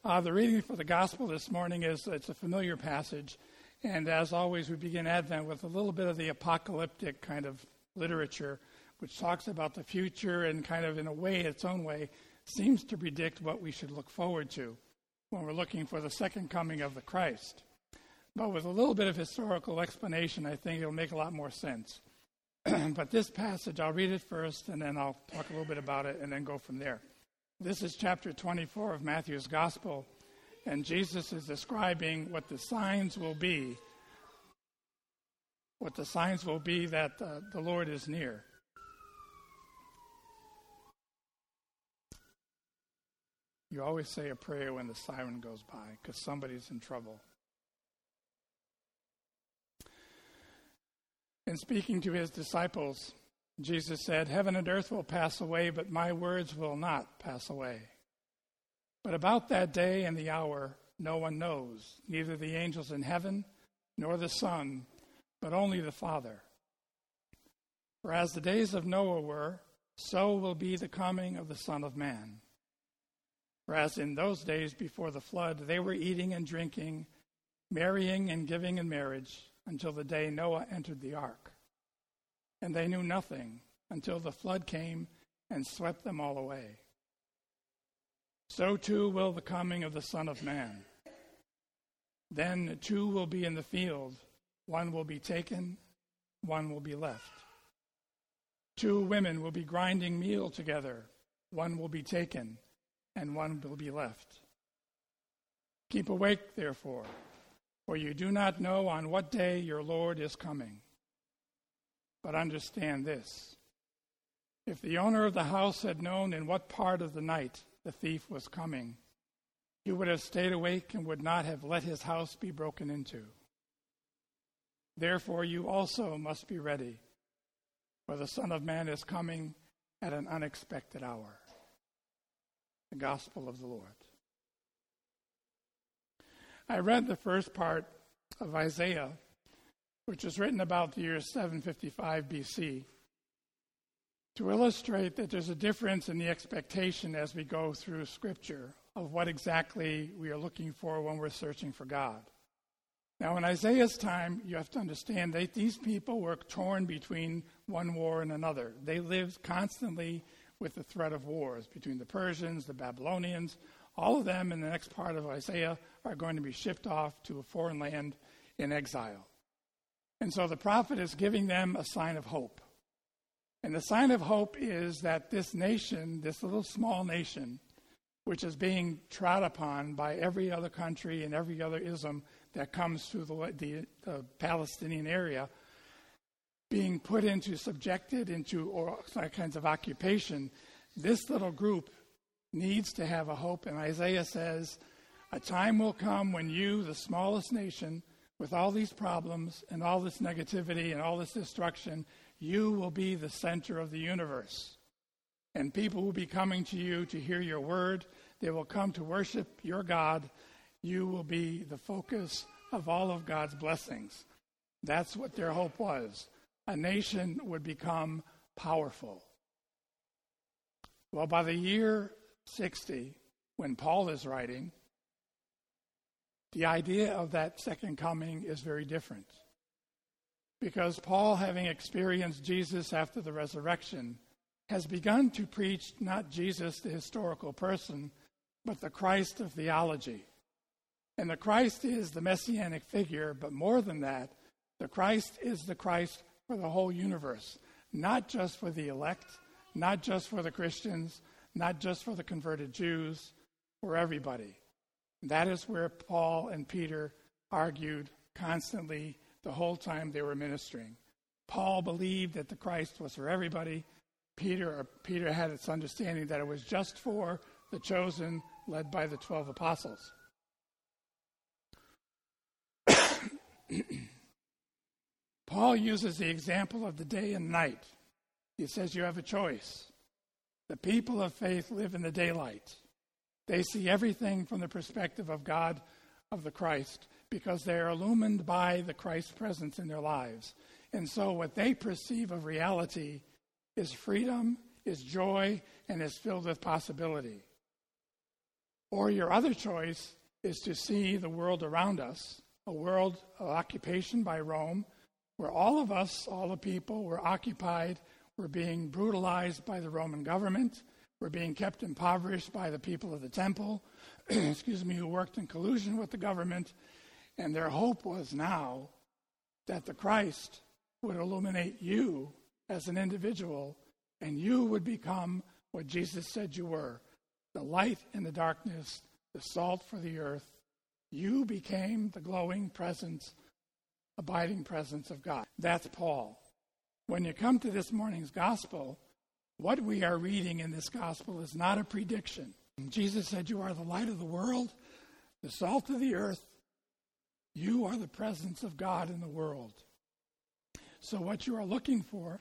The reading for the gospel this morning it's a familiar passage, and as always we begin Advent with a little bit of the apocalyptic kind of literature, which talks about the future and kind of in a way, its own way, seems to predict what we should look forward to when we're looking for the second coming of the Christ. But with a little bit of historical explanation, I think it'll make a lot more sense. But this passage, I'll read it first, and then I'll talk a little bit about it, and then go from there. This is chapter 24 of Matthew's Gospel, and Jesus is describing what the signs will be. What the signs will be that the Lord is near. You always say a prayer when the siren goes by, because somebody's in trouble. In speaking to his disciples, Jesus said, "Heaven and earth will pass away, but my words will not pass away. But about that day and the hour, no one knows, neither the angels in heaven, nor the Son, but only the Father. For as the days of Noah were, so will be the coming of the Son of Man. For as in those days before the flood, they were eating and drinking, marrying and giving in marriage, until the day Noah entered the ark. And they knew nothing until the flood came and swept them all away. So too will the coming of the Son of Man. Then two will be in the field, one will be taken, one will be left. Two women will be grinding meal together, one will be taken, and one will be left. Keep awake, therefore, for you do not know on what day your Lord is coming. But understand this: if the owner of the house had known in what part of the night the thief was coming, he would have stayed awake and would not have let his house be broken into. Therefore you also must be ready, for the Son of Man is coming at an unexpected hour." The Gospel of the Lord. I read the first part of Isaiah, which was written about the year 755 BC, to illustrate that there's a difference in the expectation as we go through Scripture of what exactly we are looking for when we're searching for God. Now, in Isaiah's time, you have to understand that these people were torn between one war and another. They lived constantly with the threat of wars between the Persians, the Babylonians. All of them in the next part of Isaiah are going to be shipped off to a foreign land in exile. And so the prophet is giving them a sign of hope. And the sign of hope is that this nation, this little small nation, which is being trod upon by every other country and every other ism that comes through the Palestinian area, being subjected into all kinds of occupation, this little group needs to have a hope. And Isaiah says, a time will come when you, the smallest nation, with all these problems and all this negativity and all this destruction, you will be the center of the universe. And people will be coming to you to hear your word. They will come to worship your God. You will be the focus of all of God's blessings. That's what their hope was. A nation would become powerful. Well, by the year 60, when Paul is writing, the idea of that second coming is very different. Because Paul, having experienced Jesus after the resurrection, has begun to preach not Jesus, the historical person, but the Christ of theology. And the Christ is the messianic figure, but more than that, the Christ is the Christ for the whole universe, not just for the elect, not just for the Christians, not just for the converted Jews, for everybody. That is where Paul and Peter argued constantly the whole time they were ministering. Paul believed that the Christ was for everybody. Peter had its understanding that it was just for the chosen, led by the 12 apostles. Paul uses the example of the day and night. He says you have a choice. The people of faith live in the daylight. They see everything from the perspective of God, of the Christ, because they are illumined by the Christ's presence in their lives. And so what they perceive of reality is freedom, is joy, and is filled with possibility. Or your other choice is to see the world around us, a world of occupation by Rome, where all of us, all the people, were occupied, were being brutalized by the Roman government, were being kept impoverished by the people of the temple, who worked in collusion with the government, and their hope was now that the Christ would illuminate you as an individual, and you would become what Jesus said you were, the light in the darkness, the salt for the earth. You became the glowing presence, abiding presence of God. That's Paul. When you come to this morning's gospel, what we are reading in this gospel is not a prediction. Jesus said, you are the light of the world, the salt of the earth. You are the presence of God in the world. So what you are looking for,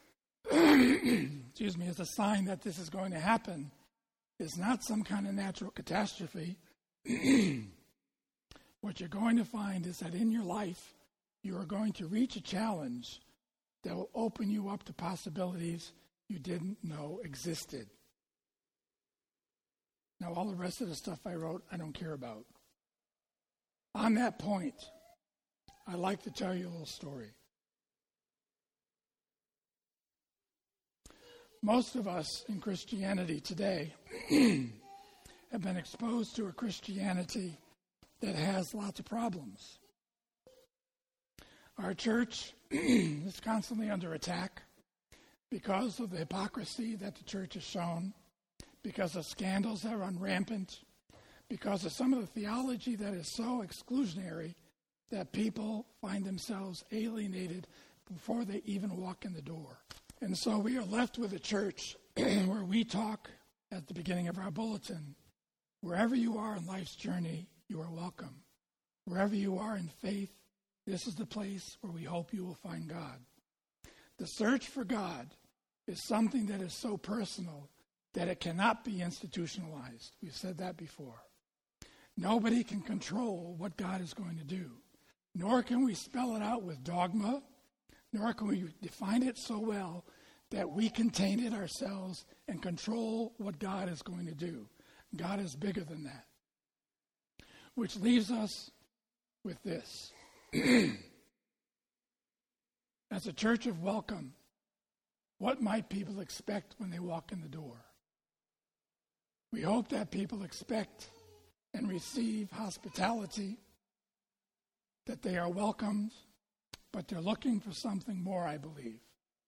is a sign that this is going to happen, is not some kind of natural catastrophe. What you're going to find is that in your life, you are going to reach a challenge that will open you up to possibilities you didn't know existed. Now, all the rest of the stuff I wrote, I don't care about. On that point, I'd like to tell you a little story. Most of us in Christianity today have been exposed to a Christianity that has lots of problems. Our church is constantly under attack because of the hypocrisy that the church has shown, because of scandals that run rampant, because of some of the theology that is so exclusionary that people find themselves alienated before they even walk in the door. And so we are left with a church where we talk at the beginning of our bulletin. Wherever you are in life's journey, you are welcome. Wherever you are in faith, this is the place where we hope you will find God. The search for God is something that is so personal that it cannot be institutionalized. We've said that before. Nobody can control what God is going to do, nor can we spell it out with dogma, nor can we define it so well that we contain it ourselves and control what God is going to do. God is bigger than that. Which leaves us with this. As a church of welcome, what might people expect when they walk in the door? We hope that people expect and receive hospitality, that they are welcomed, but they're looking for something more, I believe.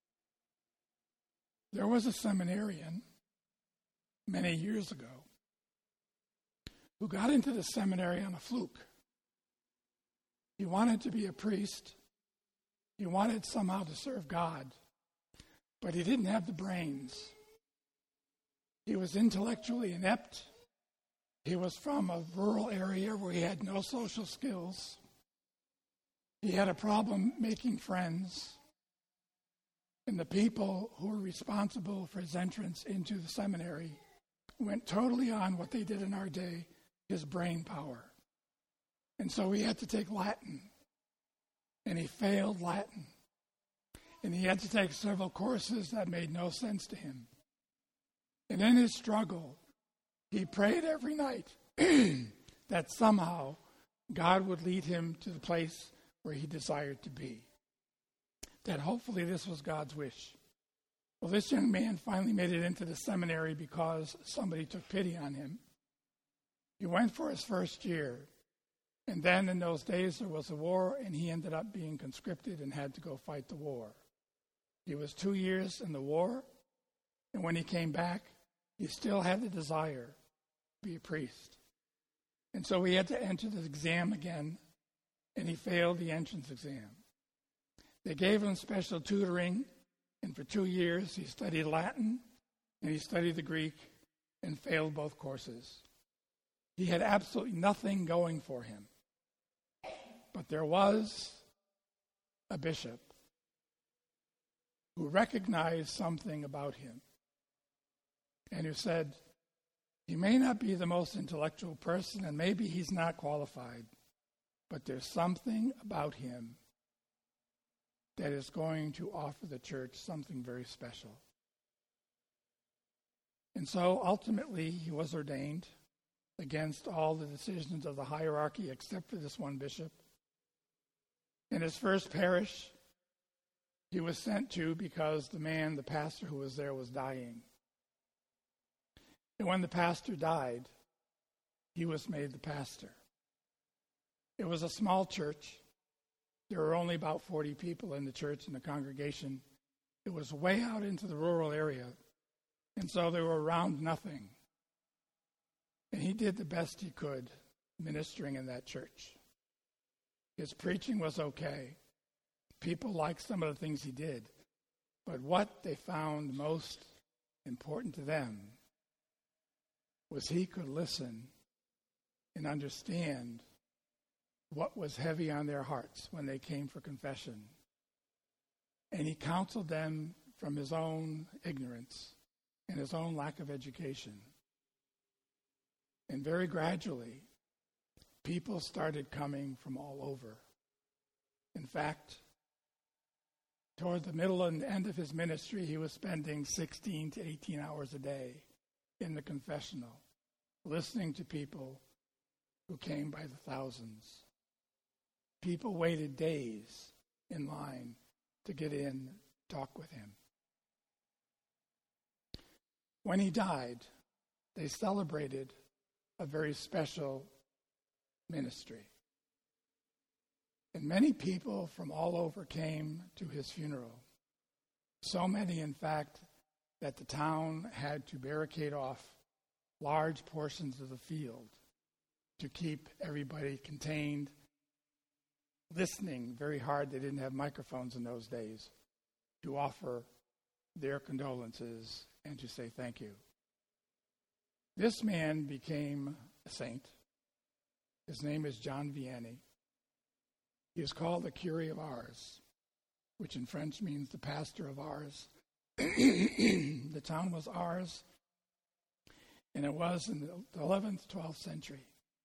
There was a seminarian many years ago who got into the seminary on a fluke. He wanted to be a priest. He wanted somehow to serve God, but he didn't have the brains. He was intellectually inept. He was from a rural area where he had no social skills. He had a problem making friends. And the people who were responsible for his entrance into the seminary went totally on what they did in our day, his brain power. And so he had to take Latin. And he failed Latin. And he had to take several courses that made no sense to him. And in his struggle, he prayed every night that somehow God would lead him to the place where he desired to be. That hopefully this was God's wish. Well, this young man finally made it into the seminary because somebody took pity on him. He went for his first year. And then in those days there was a war, and he ended up being conscripted and had to go fight the war. He was 2 years in the war, and when he came back, he still had the desire to be a priest. And so he had to enter the exam again, and he failed the entrance exam. They gave him special tutoring, and for 2 years he studied Latin, and he studied the Greek, and failed both courses. He had absolutely nothing going for him. But there was a bishop who recognized something about him and who said, he may not be the most intellectual person, and maybe he's not qualified, but there's something about him that is going to offer the church something very special. And so ultimately he was ordained against all the decisions of the hierarchy except for this one bishop. In his first parish, he was sent to because the pastor who was there was dying. And when the pastor died, he was made the pastor. It was a small church. There were only about 40 people in the church and the congregation. It was way out into the rural area, and so they were around nothing. And he did the best he could ministering in that church. His preaching was okay. People liked some of the things he did. But what they found most important to them was he could listen and understand what was heavy on their hearts when they came for confession. And he counseled them from his own ignorance and his own lack of education. And very gradually, people started coming from all over. In fact, toward the middle and end of his ministry, he was spending 16 to 18 hours a day in the confessional, listening to people who came by the thousands. People waited days in line to get in, talk with him. When he died, they celebrated a very special ministry. And many people from all over came to his funeral. So many, in fact, that the town had to barricade off large portions of the field to keep everybody contained, listening very hard. They didn't have microphones in those days, to offer their condolences and to say thank you. This man became a saint. His name is John Vianney. He is called the Curé of Ars, which in French means the pastor of Ars. The town was Ars, and it was in the 11th, 12th century.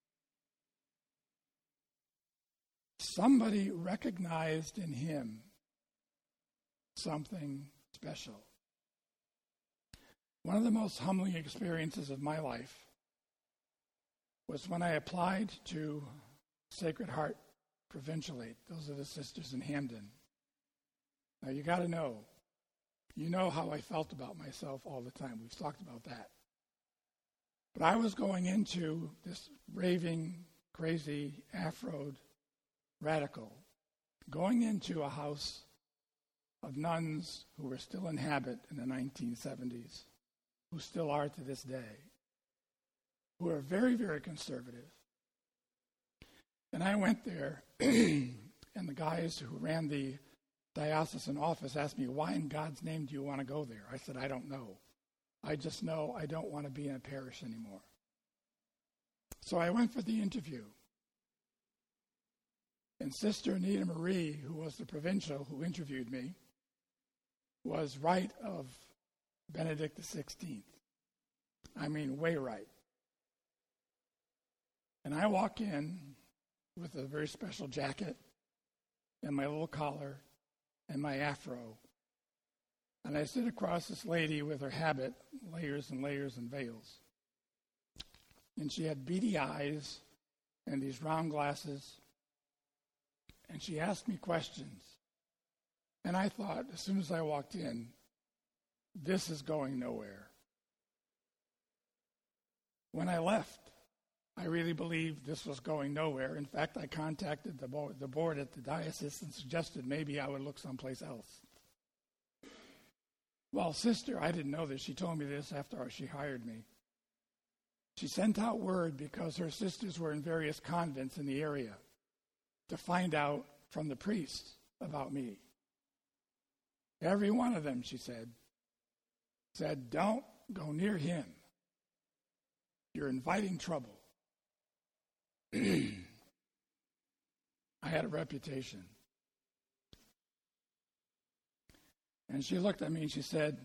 Somebody recognized in him something special. One of the most humbling experiences of my life was when I applied to Sacred Heart Provincialate. Those are the sisters in Hamden. Now you got to know, you know how I felt about myself all the time. We've talked about that. But I was going into this raving, crazy, Afroed radical, going into a house of nuns who were still in habit in the 1970s, who still are to this day, who are very, very conservative. And I went there, and the guys who ran the diocesan office asked me, why in God's name do you want to go there? I said, I don't know. I just know I don't want to be in a parish anymore. So I went for the interview. And Sister Anita Marie, who was the provincial who interviewed me, was right of Benedict XVI. I mean, way right. And I walk in with a very special jacket and my little collar and my afro. And I sit across this lady with her habit, layers and layers and veils. And she had beady eyes and these round glasses. And she asked me questions. And I thought, as soon as I walked in, this is going nowhere. When I left, I really believed this was going nowhere. In fact, I contacted the board at the diocese and suggested maybe I would look someplace else. Well, Sister, I didn't know this. She told me this after she hired me. She sent out word because her sisters were in various convents in the area to find out from the priests about me. Every one of them, she said, don't go near him. You're inviting trouble. I had a reputation. And she looked at me and she said,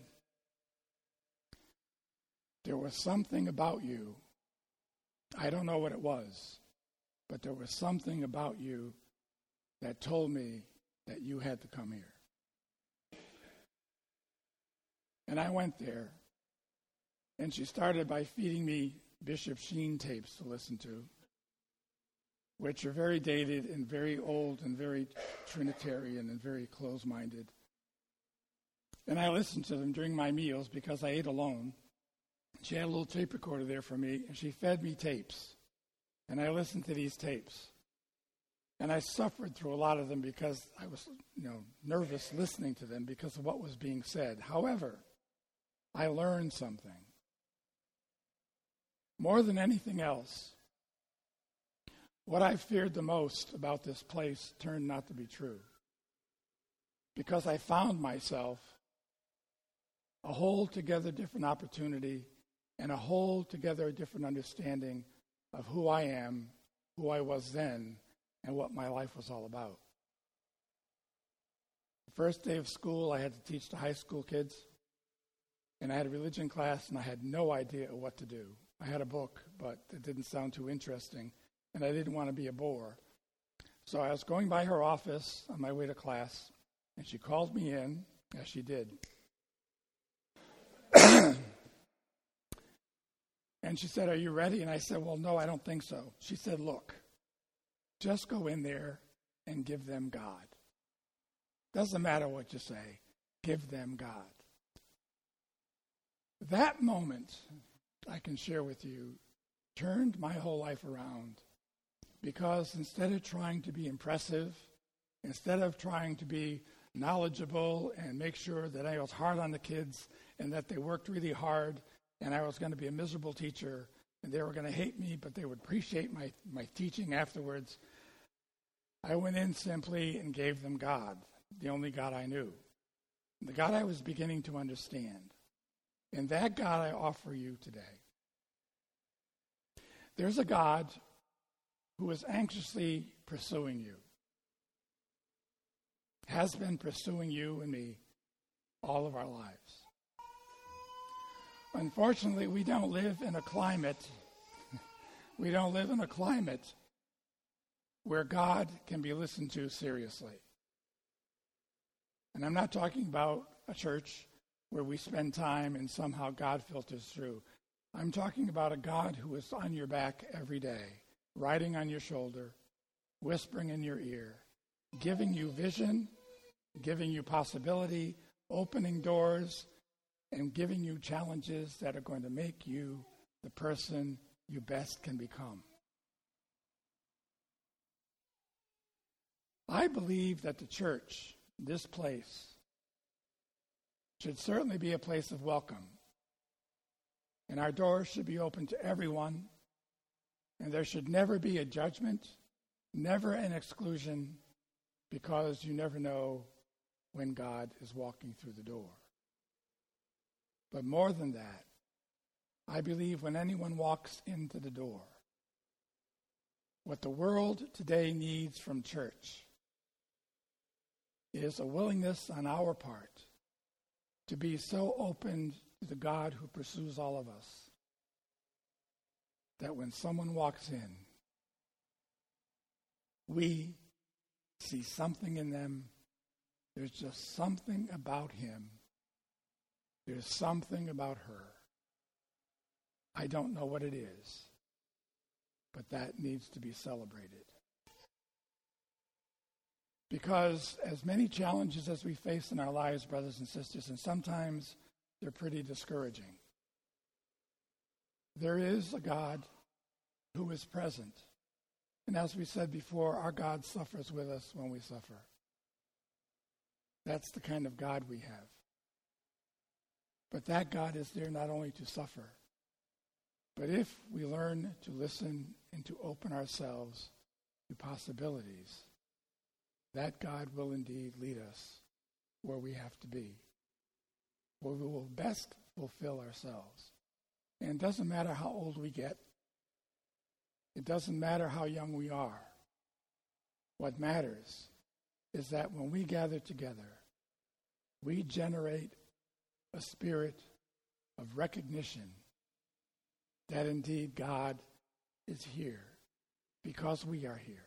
there was something about you. I don't know what it was, but there was something about you that told me that you had to come here. And I went there, and she started by feeding me Bishop Sheen tapes to listen to, which are very dated and very old and very Trinitarian and very close-minded. And I listened to them during my meals because I ate alone. She had a little tape recorder there for me, and she fed me tapes. And I listened to these tapes. And I suffered through a lot of them because I was, nervous listening to them because of what was being said. However, I learned something. More than anything else, what I feared the most about this place turned not to be true. Because I found myself a whole together different opportunity and a whole together different understanding of who I am, who I was then, and what my life was all about. The first day of school, I had to teach the high school kids, and I had a religion class, and I had no idea what to do. I had a book, but it didn't sound too interesting, and I didn't want to be a bore. So I was going by her office on my way to class, and she called me in, as she did. And she said, "Are you ready?" And I said, "Well, no, I don't think so." She said, "Look, just go in there and give them God. Doesn't matter what you say, give them God." That moment, I can share with you, turned my whole life around, because instead of trying to be impressive, instead of trying to be knowledgeable and make sure that I was hard on the kids and that they worked really hard and I was going to be a miserable teacher and they were going to hate me, but they would appreciate my teaching afterwards, I went in simply and gave them God, the only God I knew, the God I was beginning to understand. And that God I offer you today. There's a God who is anxiously pursuing you, has been pursuing you and me all of our lives. Unfortunately, we don't live in a climate where God can be listened to seriously. And I'm not talking about a church where we spend time and somehow God filters through. I'm talking about a God who is on your back every day, riding on your shoulder, whispering in your ear, giving you vision, giving you possibility, opening doors, and giving you challenges that are going to make you the person you best can become. I believe that the church, this place, should certainly be a place of welcome. And our doors should be open to everyone. And there should never be a judgment, never an exclusion, because you never know when God is walking through the door. But more than that, I believe when anyone walks into the door, what the world today needs from church is a willingness on our part to be so open to the God who pursues all of us that when someone walks in, we see something in them. There's just something about him. There's something about her. I don't know what it is, but that needs to be celebrated. Because as many challenges as we face in our lives, brothers and sisters, and sometimes they're pretty discouraging, there is a God who is present. And as we said before, our God suffers with us when we suffer. That's the kind of God we have. But that God is there not only to suffer, but if we learn to listen and to open ourselves to possibilities, that God will indeed lead us where we have to be, where we will best fulfill ourselves. And it doesn't matter how old we get. It doesn't matter how young we are. What matters is that when we gather together, we generate a spirit of recognition that indeed God is here because we are here.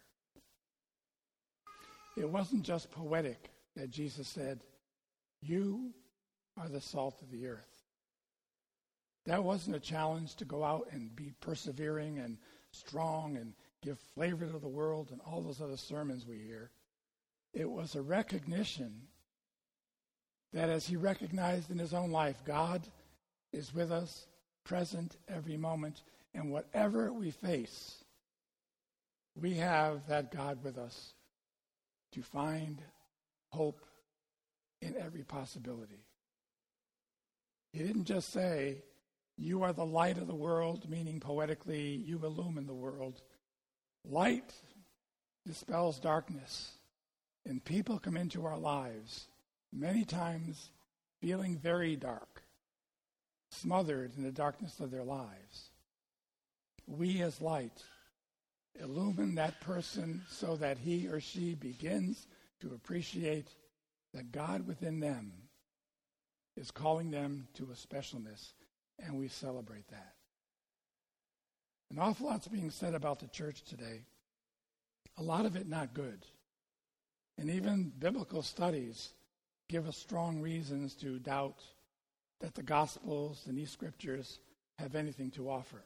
It wasn't just poetic that Jesus said, "You are the salt of the earth." That wasn't a challenge to go out and be persevering and strong and give flavor to the world and all those other sermons we hear. It was a recognition that as he recognized in his own life, God is with us, present every moment, and whatever we face, we have that God with us to find hope in every possibility. He didn't just say, you are the light of the world, meaning poetically, you illumine the world. Light dispels darkness, and people come into our lives many times feeling very dark, smothered in the darkness of their lives. We as light illumine that person so that he or she begins to appreciate that God within them is calling them to a specialness, and we celebrate that. An awful lot's being said about the church today, a lot of it not good. And even biblical studies give us strong reasons to doubt that the Gospels and these scriptures have anything to offer.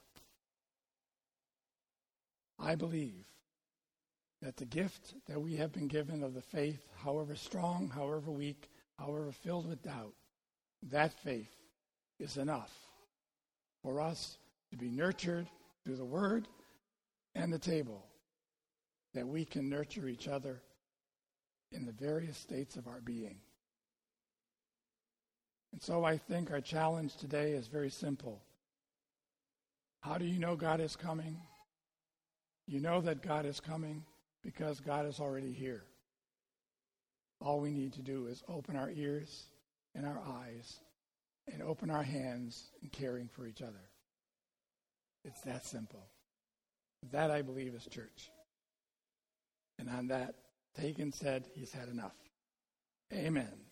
I believe that the gift that we have been given of the faith, however strong, however weak, however filled with doubt, that faith is enough for us to be nurtured through the Word and the table, that we can nurture each other in the various states of our being. And so I think our challenge today is very simple. How do you know God is coming? You know that God is coming because God is already here. All we need to do is open our ears and our eyes and open our hands in caring for each other. It's that simple. That, I believe, is church. And on that, Hagen said he's had enough. Amen.